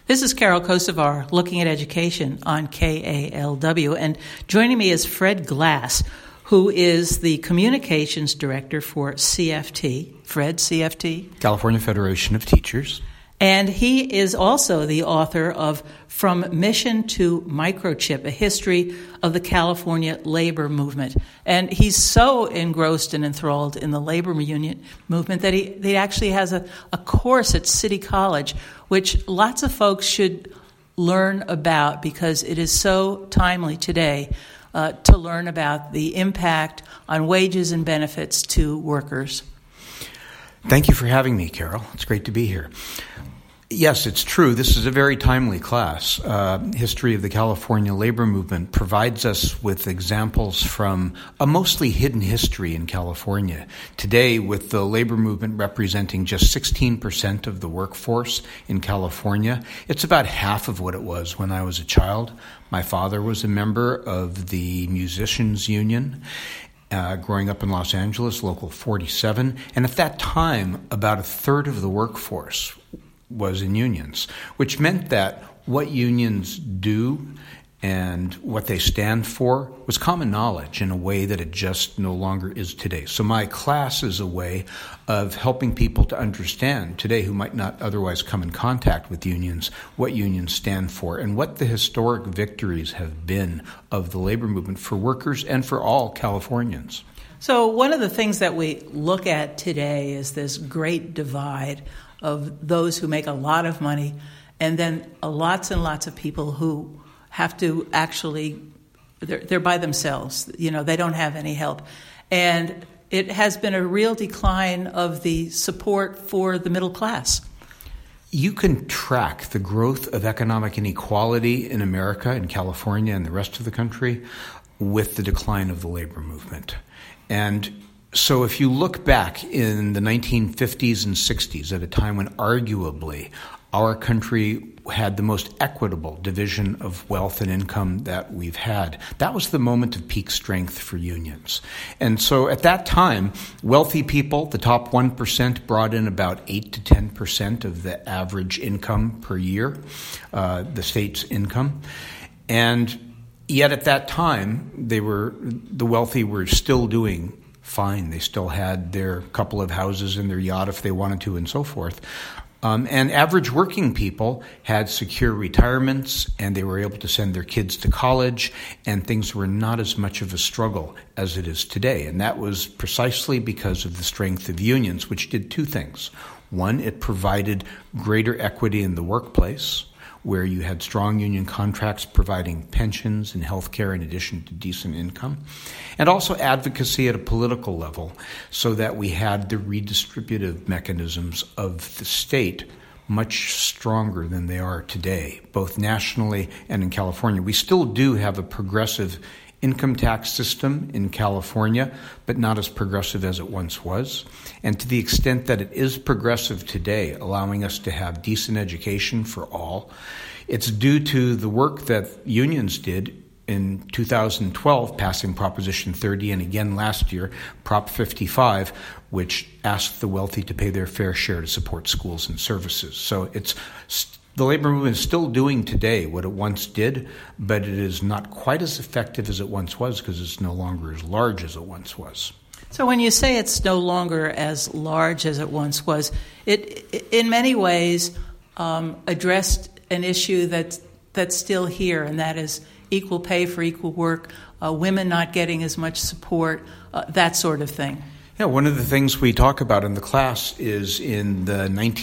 This is Carol Kosovar looking at education on KALW, and joining me is Fred Glass, who is the communications director for CFT. Fred, CFT? California Federation of Teachers. And he is also the author of From Mission to Microchip, a history of the California labor movement. And he's so engrossed and enthralled in the labor union movement that he actually has a course at City College, which lots of folks should learn about because it is so timely today to learn about the impact on wages and benefits to workers. Thank you for having me, Carol. It's great to be here. Yes, it's true. This is a very timely class. History of the California labor movement provides us with examples from a mostly hidden history in California. Today, with the labor movement representing just 16% of the workforce in California, it's about half of what it was when I was a child. My father was a member of the Musicians Union. Growing up in Los Angeles, Local 47, and at that time, about a third of the workforce was in unions, which meant that what unions do and what they stand for was common knowledge in a way that it just no longer is today. So my class is a way of helping people to understand today who might not otherwise come in contact with unions, what unions stand for and what the historic victories have been of the labor movement for workers and for all Californians. So one of the things that we look at today is this great divide of those who make a lot of money and then lots and lots of people who have to actually, they're by themselves. You know, they don't have any help. And it has been a real decline of the support for the middle class. You can track the growth of economic inequality in America, in California, and the rest of the country with the decline of the labor movement. And so if you look back in the 1950s and 60s, at a time when arguably our country had the most equitable division of wealth and income that we've had, that was the moment of peak strength for unions. And so at that time, wealthy people, the top 1%, brought in about 8 to 10% of the average income per year, the state's income. And yet at that time, the wealthy were still doing fine. They still had their couple of houses and their yacht if they wanted to and so forth. And average working people had secure retirements and they were able to send their kids to college and things were not as much of a struggle as it is today. And that was precisely because of the strength of unions, which did two things. One, it provided greater equity in the workplace, where you had strong union contracts providing pensions and health care in addition to decent income, and also advocacy at a political level so that we had the redistributive mechanisms of the state much stronger than they are today, both nationally and in California. We still do have a progressive income tax system in California, but not as progressive as it once was. And to the extent that it is progressive today, allowing us to have decent education for all, it's due to the work that unions did in 2012, passing Proposition 30, and again last year, Prop 55, which asked the wealthy to pay their fair share to support schools and services. So the labor movement is still doing today what it once did, but it is not quite as effective as it once was because it's no longer as large as it once was. So when you say it's no longer as large as it once was, it in many ways addressed an issue that's still here, and that is equal pay for equal work, women not getting as much support, that sort of thing. Yeah, one of the things we talk about in the class is in the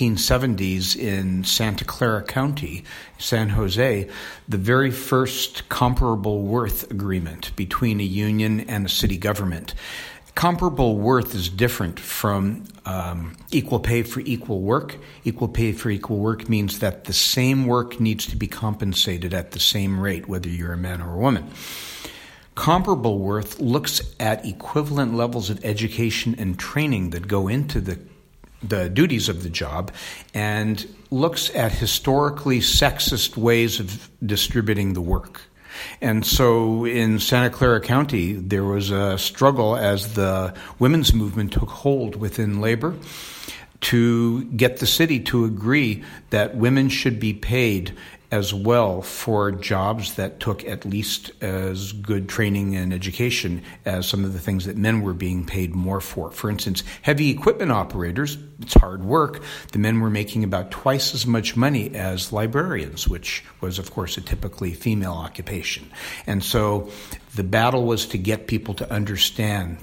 1970s in Santa Clara County, San Jose, the very first comparable worth agreement between a union and a city government. Comparable worth is different from equal pay for equal work. Equal pay for equal work means that the same work needs to be compensated at the same rate, whether you're a man or a woman. Comparable worth looks at equivalent levels of education and training that go into the duties of the job and looks at historically sexist ways of distributing the work. And so in Santa Clara County, there was a struggle as the women's movement took hold within labor to get the city to agree that women should be paid as well for jobs that took at least as good training and education as some of the things that men were being paid more for. For instance, heavy equipment operators, it's hard work. The men were making about twice as much money as librarians, which was, of course, a typically female occupation. And so the battle was to get people to understand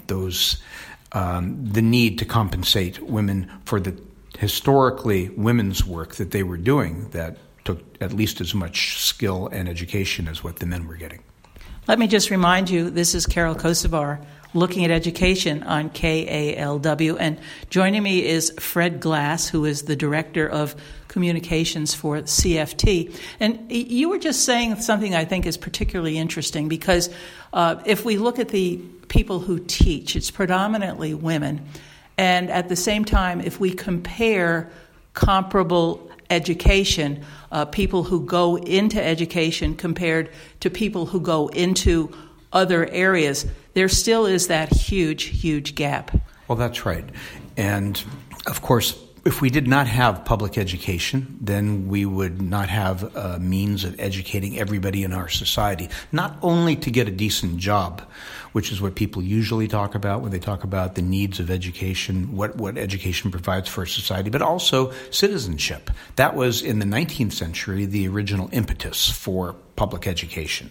the need to compensate women for the historically women's work that they were doing that took at least as much skill and education as what the men were getting. Let me just remind you, this is Carol Kosovar looking at education on KALW, and joining me is Fred Glass, who is the Director of Communications for CFT. And you were just saying something I think is particularly interesting, because if we look at the people who teach, it's predominantly women. And at the same time, if we compare comparable education, people who go into education compared to people who go into other areas, there still is that huge, huge gap. Well, that's right. And, of course, if we did not have public education, then we would not have a means of educating everybody in our society, not only to get a decent job, which is what people usually talk about when they talk about the needs of education, what education provides for society, but also citizenship. That was, in the 19th century, the original impetus for public education.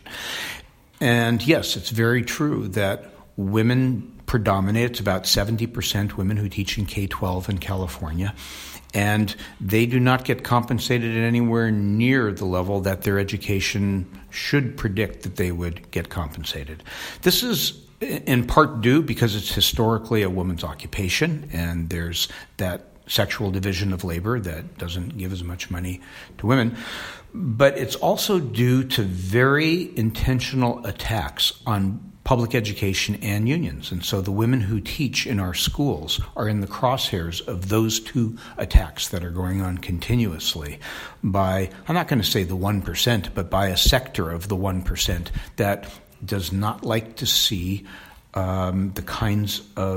And yes, it's very true that women predominate. It's about 70% women who teach in K-12 in California, and they do not get compensated at anywhere near the level that their education should predict that they would get compensated. This is in part due because it's historically a woman's occupation, and there's that sexual division of labor that doesn't give as much money to women. But it's also due to very intentional attacks on public education and unions. And so the women who teach in our schools are in the crosshairs of those two attacks that are going on continuously by, I'm not going to say the 1%, but by a sector of the 1% that does not like to see the kind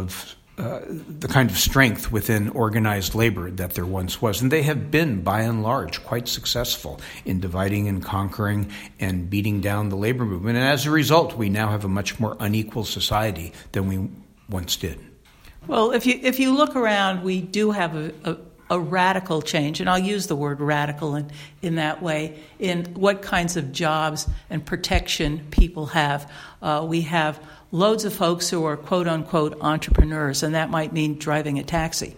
of strength within organized labor that there once was. And they have been, by and large, quite successful in dividing and conquering and beating down the labor movement. And as a result, we now have a much more unequal society than we once did. Well, if you look around, we do have a radical change, and I'll use the word radical in that way, in what kinds of jobs and protection people have. We have loads of folks who are quote-unquote entrepreneurs, and that might mean driving a taxi.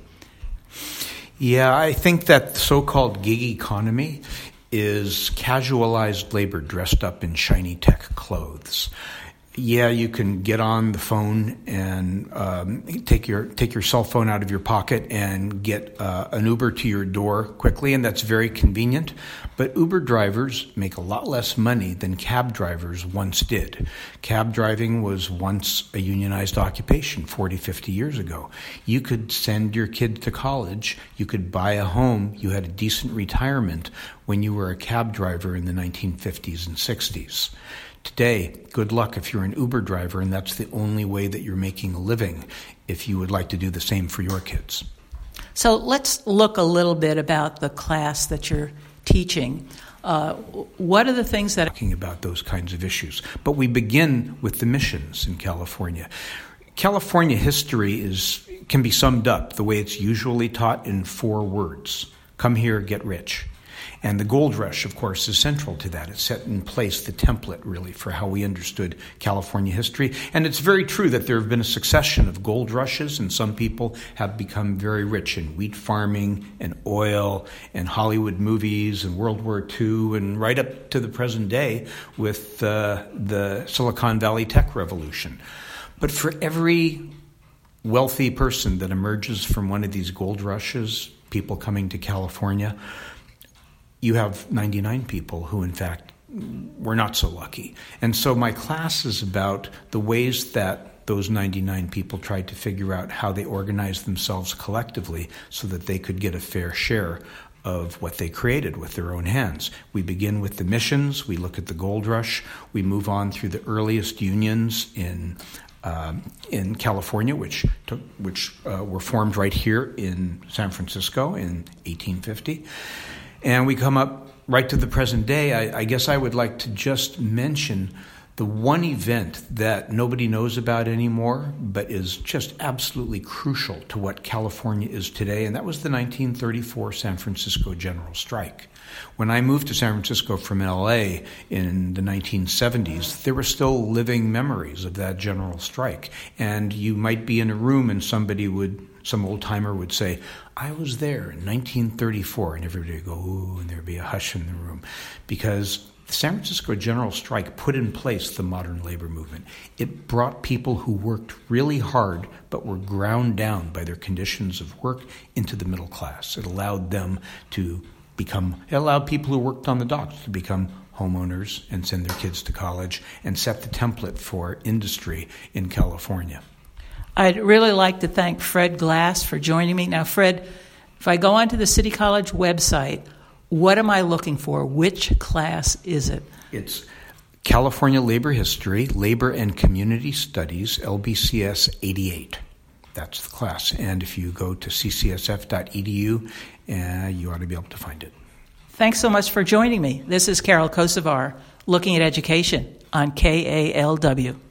Yeah, I think that so-called gig economy is casualized labor dressed up in shiny tech clothes. Yeah, you can get on the phone and take your cell phone out of your pocket and get an Uber to your door quickly, and that's very convenient. But Uber drivers make a lot less money than cab drivers once did. Cab driving was once a unionized occupation 40, 50 years ago. You could send your kid to college. You could buy a home. You had a decent retirement when you were a cab driver in the 1950s and 60s. Today, good luck if you're an Uber driver, and that's the only way that you're making a living if you would like to do the same for your kids. So let's look a little bit about the class that you're teaching. What are the things that... Talking about those kinds of issues. But we begin with the missions in California. California history can be summed up the way it's usually taught in 4 words. Come here, get rich. And the gold rush, of course, is central to that. It set in place the template, really, for how we understood California history. And it's very true that there have been a succession of gold rushes, and some people have become very rich in wheat farming and oil and Hollywood movies and World War II and right up to the present day with the Silicon Valley tech revolution. But for every wealthy person that emerges from one of these gold rushes, people coming to California, you have 99 people who, in fact, were not so lucky. And so my class is about the ways that those 99 people tried to figure out how they organized themselves collectively so that they could get a fair share of what they created with their own hands. We begin with the missions. We look at the gold rush. We move on through the earliest unions in in California, which were formed right here in San Francisco in 1850. And we come up right to the present day. I guess I would like to just mention the one event that nobody knows about anymore, but is just absolutely crucial to what California is today, and that was the 1934 San Francisco General Strike. When I moved to San Francisco from LA in the 1970s, there were still living memories of that general strike. And you might be in a room and some old timer would say, I was there in 1934, and everybody would go, ooh, and there'd be a hush in the room. Because the San Francisco General Strike put in place the modern labor movement. It brought people who worked really hard but were ground down by their conditions of work into the middle class. It allowed people who worked on the docks to become homeowners and send their kids to college and set the template for industry in California. I'd really like to thank Fred Glass for joining me. Now, Fred, if I go onto the City College website, what am I looking for? Which class is it? It's California Labor History, Labor and Community Studies, LBCS 88. That's the class. And if you go to ccsf.edu, you ought to be able to find it. Thanks so much for joining me. This is Carol Kosovar, looking at education on KALW.